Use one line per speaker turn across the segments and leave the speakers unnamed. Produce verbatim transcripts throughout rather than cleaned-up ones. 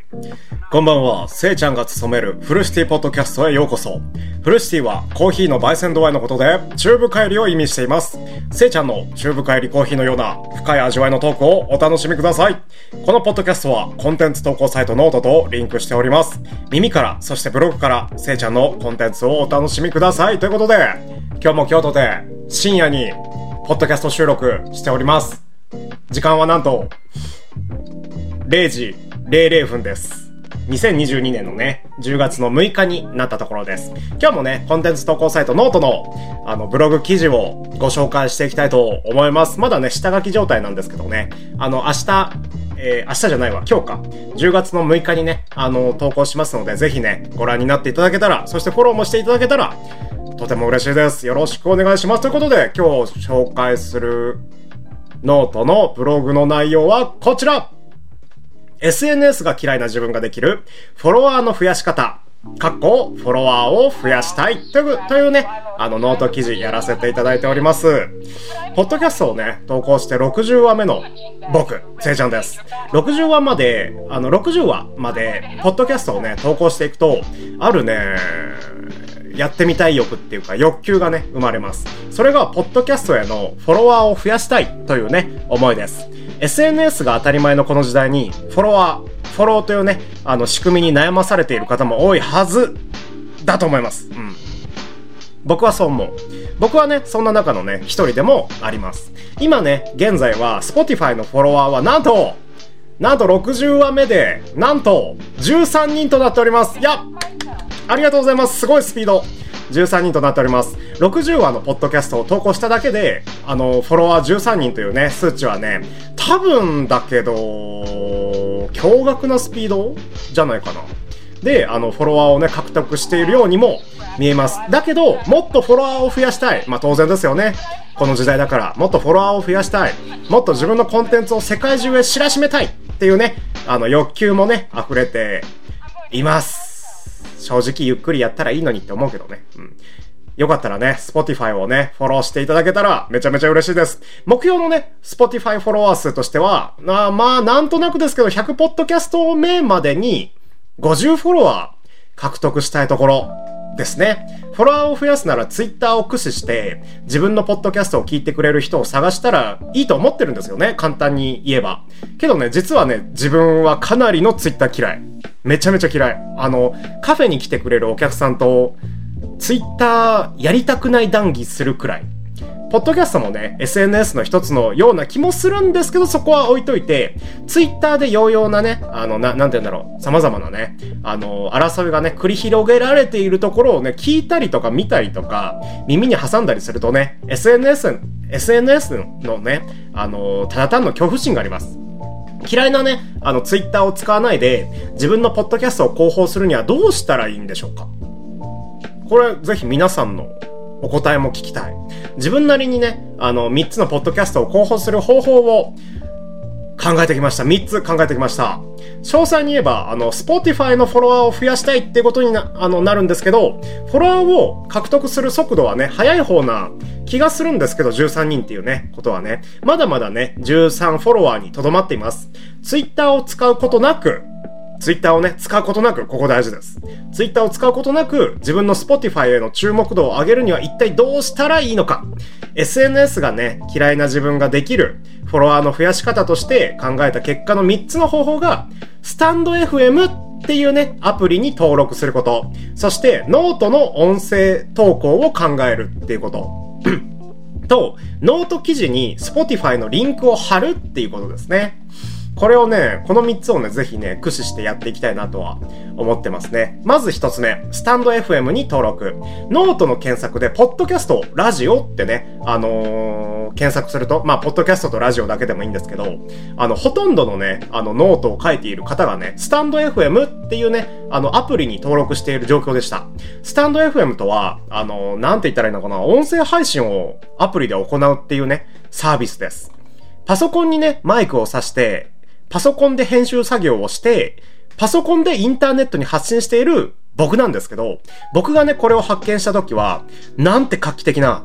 こんばんは、せいちゃんが務めるフルシティポッドキャストへようこそ。フルシティはコーヒーの焙煎度合いのことで中深入りを意味しています。せいちゃんの中深入りコーヒーのような深い味わいのトークをお楽しみください。このポッドキャストはコンテンツ投稿サイトノートとリンクしております。耳からそしてブログからせいちゃんのコンテンツをお楽しみください。ということで今日も京都で深夜にポッドキャスト収録しております。時間はなんとれいじれいじゅうふんです。にせんにじゅうにねんのね、じゅうがつのむいかになったところです。今日もね、コンテンツ投稿サイトノートの、あの、ブログ記事をご紹介していきたいと思います。まだね、下書き状態なんですけどね、あの、明日、えー、明日じゃないわ、今日か。じゅうがつのむいかにね、あの、投稿しますので、ぜひね、ご覧になっていただけたら、そしてフォローもしていただけたら、とても嬉しいです。よろしくお願いします。ということで、今日紹介するノートのブログの内容はこちら！エスエヌエス が嫌いな自分ができるフォロワーの増やし方、かっこフォロワーを増やしたいという、というね、あのノート記事やらせていただいております。ポッドキャストをね、投稿してろくじゅうわめの僕、せいちゃんです。ろくじゅうわまで、あのろくじゅうわまで、ポッドキャストをね、投稿していくと、あるね、やってみたい欲っていうか欲求がね、生まれます。それが、ポッドキャストへのフォロワーを増やしたいというね、思いです。エスエヌエス が当たり前のこの時代に、フォロワー、フォローというね、あの仕組みに悩まされている方も多いはずだと思います。うん。僕はそう思う。僕はね、そんな中のね、一人でもあります。今ね、現在は Spotify のフォロワーはなんと、なんとろくじゅうわめで、なんとじゅうさんにんとなっております。いや、ありがとうございます。すごいスピード。じゅうさんにんとなっております。ろくじゅうわのポッドキャストを投稿しただけで、あの、フォロワーじゅうさんにんというね、数値はね、多分だけど、驚愕なスピードじゃないかな。で、あの、フォロワーをね、獲得しているようにも見えます。だけど、もっとフォロワーを増やしたい。まあ当然ですよね。この時代だから、もっとフォロワーを増やしたい。もっと自分のコンテンツを世界中へ知らしめたいっていうね、あの、欲求もね、溢れています。正直ゆっくりやったらいいのにって思うけどね。うん。よかったらね、Spotify をね、フォローしていただけたらめちゃめちゃ嬉しいです。目標のね、Spotify フォロワー数としては、なまあ、なんとなくですけど、ひゃくポッドキャスト目までにごじゅうフォロワー獲得したいところですね。フォロワーを増やすなら Twitter を駆使して自分のポッドキャストを聞いてくれる人を探したらいいと思ってるんですよね。簡単に言えば。けどね、実はね、自分はかなりの Twitter 嫌い。めちゃめちゃ嫌い。あの、カフェに来てくれるお客さんとツイッターやりたくない談義するくらい。ポッドキャストもね、エスエヌエス の一つのような気もするんですけど、そこは置いといて、ツイッターで洋々なね、あの、な、なんて言うんだろう、様々なね、あの、争いがね、繰り広げられているところをね、聞いたりとか見たりとか、耳に挟んだりするとね、エスエヌエス、エスエヌエス のね、あの、ただ単の恐怖心があります。嫌いなね、あの、ツイッターを使わないで、自分のポッドキャストを広報するにはどうしたらいいんでしょうか。これ、ぜひ皆さんのお答えも聞きたい。自分なりにね、あの、みっつのポッドキャストを広報する方法を考えてきました。みっつ考えてきました。詳細に言えば、あの、Spotify のフォロワーを増やしたいってことにな、あの、なるんですけど、フォロワーを獲得する速度はね、速い方な気がするんですけど、じゅうさんにんっていうね、ことはね、まだまだね、じゅうさんフォロワーにとどまっています。Twitter を使うことなく、ツイッターをね、使うことなく、ここ大事です。ツイッターを使うことなく、自分の Spotify への注目度を上げるには一体どうしたらいいのか。エスエヌエス がね、嫌いな自分ができるフォロワーの増やし方として考えた結果のみっつの方法が、スタンド エフエム っていうね、アプリに登録すること。そして、ノートの音声投稿を考えるっていうこと。と、ノート記事に Spotify のリンクを貼るっていうことですね。これをね、このみっつをね、ぜひね、駆使してやっていきたいなとは思ってますね。まずひとつめ、スタンド エフエム に登録。ノートの検索で、ポッドキャスト、ラジオってね、あのー、検索すると、まあ、ポッドキャストとラジオだけでもいいんですけど、あの、ほとんどのね、あの、ノートを書いている方がね、スタンド エフエム っていうね、あの、アプリに登録している状況でした。スタンド エフエム とは、あのー、なんて言ったらいいのかな、音声配信をアプリで行うっていうね、サービスです。パソコンにね、マイクを挿して、パソコンで編集作業をして、パソコンでインターネットに発信している僕なんですけど、僕がね、これを発見した時は、なんて画期的な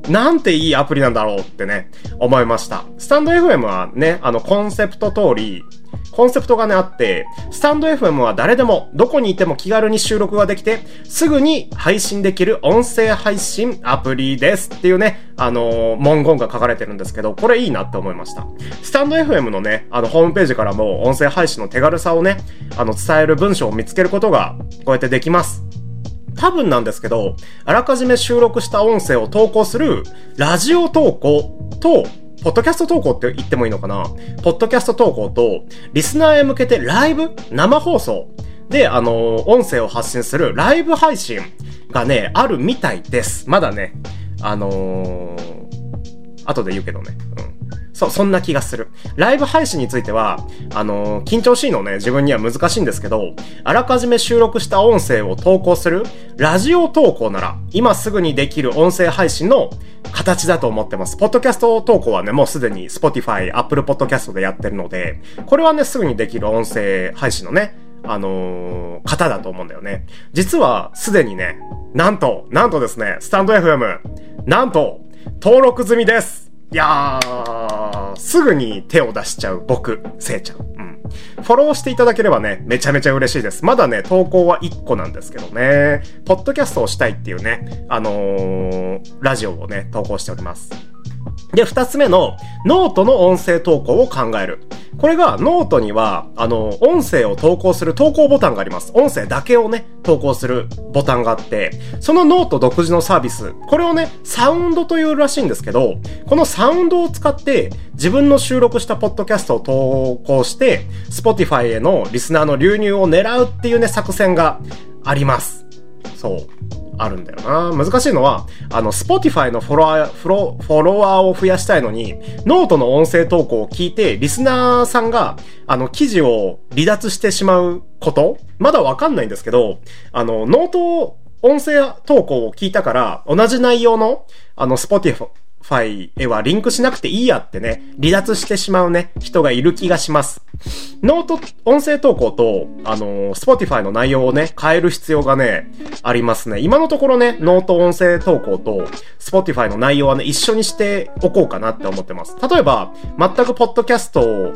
なんていいアプリなんだろうってね、思いました。スタンド エフエム はね、あの、コンセプト通り、コンセプトがね、あって、スタンド エフエム は誰でも、どこにいても気軽に収録ができて、すぐに配信できる音声配信アプリですっていうね、あのー、文言が書かれてるんですけど、これいいなって思いました。スタンド エフエム のね、あの、ホームページからも音声配信の手軽さをね、あの、伝える文章を見つけることが、こうやってできます。多分なんですけど、あらかじめ収録した音声を投稿するラジオ投稿と、ポッドキャスト投稿って言ってもいいのかな？ポッドキャスト投稿と、リスナーへ向けてライブ、生放送で、あのー、音声を発信するライブ配信がね、あるみたいです。まだね、あのー、後で言うけどね。うん。そう、そんな気がする。ライブ配信については、あのー、緊張しいのね、自分には難しいんですけど、あらかじめ収録した音声を投稿するラジオ投稿なら、今すぐにできる音声配信の形だと思ってます。ポッドキャスト投稿はね、もうすでに Spotify、Apple Podcast でやってるので、これはね、すぐにできる音声配信のね、あのー、方だと思うんだよね。実は、すでにね、なんと、なんとですね、スタンド エフエム、なんと、登録済みです。いやー、すぐに手を出しちゃう僕、せいちゃん。うん。フォローしていただければね、めちゃめちゃ嬉しいです。まだね、投稿はいっこなんですけどね、ポッドキャストをしたいっていうね、あのー、ラジオをね、投稿しております。で、二つ目の、ノートの音声投稿を考える。これが、ノートには、あの、音声を投稿する投稿ボタンがあります。音声だけをね、投稿するボタンがあって、そのノート独自のサービス、これをね、サウンドというらしいんですけど、このサウンドを使って、自分の収録したポッドキャストを投稿して、Spotify へのリスナーの流入を狙うっていうね、作戦があります。そう。あるんだよな。難しいのは、あの、Spotify のフォロワー、フォロ、フォロワーを増やしたいのに、ノートの音声投稿を聞いて、リスナーさんが、あの、記事を離脱してしまうことまだわかんないんですけど、あの、ノート音声投稿を聞いたから、同じ内容の、あの、Spotify、ファイへはリンクしなくていいやってね、離脱してしまうね、人がいる気がします。ノート、音声投稿と、あのー、Spotify の内容をね、変える必要がね、ありますね。今のところね、ノート音声投稿と、Spotify の内容はね、一緒にしておこうかなって思ってます。例えば、全くポッドキャスト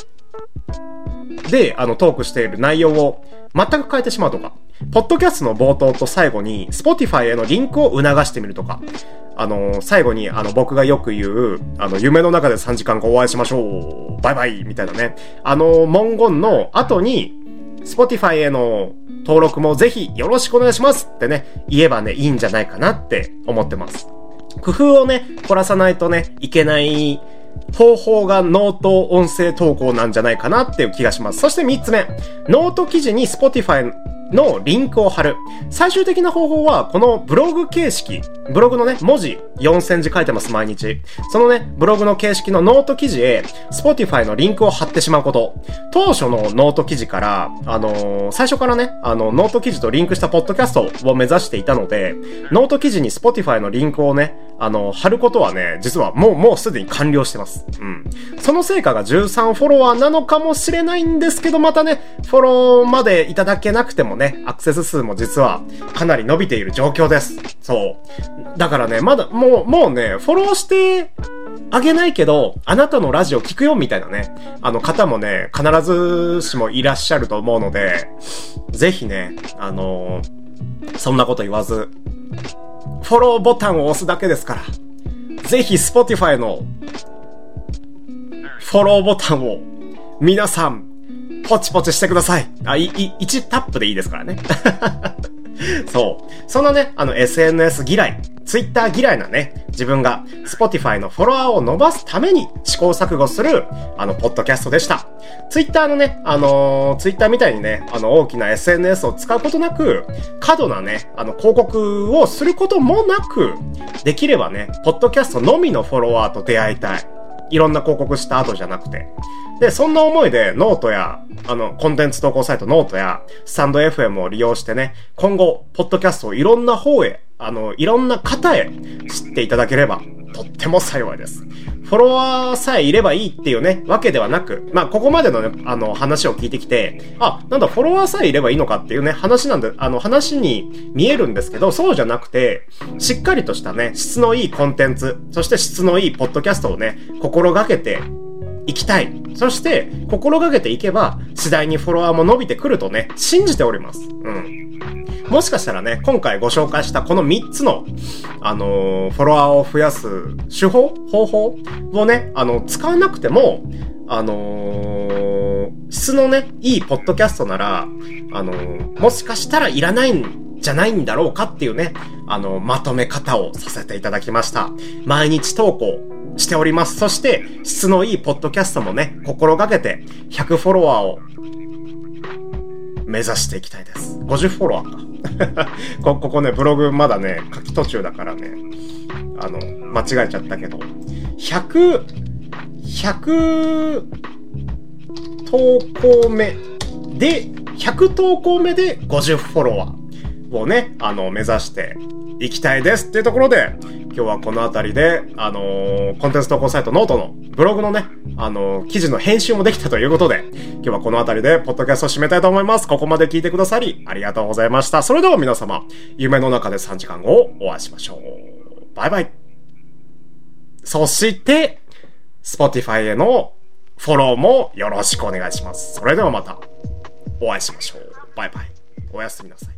で、あの、トークしている内容を全く変えてしまうとか、ポッドキャストの冒頭と最後に、Spotify へのリンクを促してみるとか、あの、最後に、あの、僕がよく言う、あの、夢の中でさんじかんごお会いしましょう。バイバイみたいなね。あの、文言の後に、Spotify への登録もぜひよろしくお願いしますってね、言えばね、いいんじゃないかなって思ってます。工夫をね、凝らさないとね、いけない方法がノート音声投稿なんじゃないかなっていう気がします。そして三つ目、ノート記事に Spotifyのリンクを貼る。最終的な方法は、このブログ形式、ブログのね、文字よんせんじ書いてます、毎日。そのね、ブログの形式のノート記事へ、Spotify のリンクを貼ってしまうこと。当初のノート記事から、あのー、最初からね、あの、ノート記事とリンクしたポッドキャストを目指していたので、ノート記事に Spotify のリンクをね、あの、貼ることはね、実はもう、もうすでに完了してます。うん。その成果がじゅうさんフォロワーなのかもしれないんですけど、またね、フォローまでいただけなくてもね、アクセス数も実はかなり伸びている状況です。そう。だからね、まだ、もう、もうね、フォローしてあげないけど、あなたのラジオ聞くよみたいなね、あの方もね、必ずしもいらっしゃると思うので、ぜひね、あのー、そんなこと言わず、フォローボタンを押すだけですから、ぜひ Spotify のフォローボタンを皆さんポチポチしてください。あ、い、い、いちタップでいいですからね。そう。そのね、あの エスエヌエス 嫌い、Twitter 嫌いなね、自分が Spotify のフォロワーを伸ばすために試行錯誤する、あの、ポッドキャストでした。Twitter のね、あのー、Twitter みたいにね、あの、大きな エスエヌエス を使うことなく、過度なね、あの、広告をすることもなく、できればね、ポッドキャストのみのフォロワーと出会いたい。いろんな広告した後じゃなくて。で、そんな思いでノートや、あの、コンテンツ投稿サイトノートや、スタンド エフエム を利用してね、今後、ポッドキャストをいろんな方へ、あの、いろんな方へ知っていただければとっても幸いです。フォロワーさえいればいいっていうね、わけではなく、まあ、ここまでのね、あの、話を聞いてきて、あ、なんだ、フォロワーさえいればいいのかっていうね、話なんで、あの、話に見えるんですけど、そうじゃなくて、しっかりとしたね、質のいいコンテンツ、そして質のいいポッドキャストをね、心がけていきたい。そして、心がけていけば、次第にフォロワーも伸びてくるとね、信じております。うん。もしかしたらね、今回ご紹介したこのみっつの、あのー、フォロワーを増やす手法方法をね、あの、使わなくても、あのー、質のね、いいポッドキャストなら、あのー、もしかしたらいらないんじゃないんだろうかっていうね、あの、まとめ方をさせていただきました。毎日投稿しております。そして、質のいいポッドキャストもね、心がけて、ひゃくフォロワーを目指していきたいです。ごじゅうフォロワーか。こ、ここね、ブログまだね、書き途中だからね、あの、間違えちゃったけど、ひゃく、ひゃく投稿目で、ひゃく投稿目でごじゅうフォロワーをね、あの、目指していきたいですっていうところで、今日はこのあたりで、あのー、コンテンツ投稿サイトノートのブログのね、あのー、記事の編集もできたということで、今日はこのあたりでポッドキャストを締めたいと思います。ここまで聞いてくださり、ありがとうございました。それでは皆様、夢の中でさんじかんごをお会いしましょう。バイバイ。そして、Spotify へのフォローもよろしくお願いします。それではまた、お会いしましょう。バイバイ。おやすみなさい。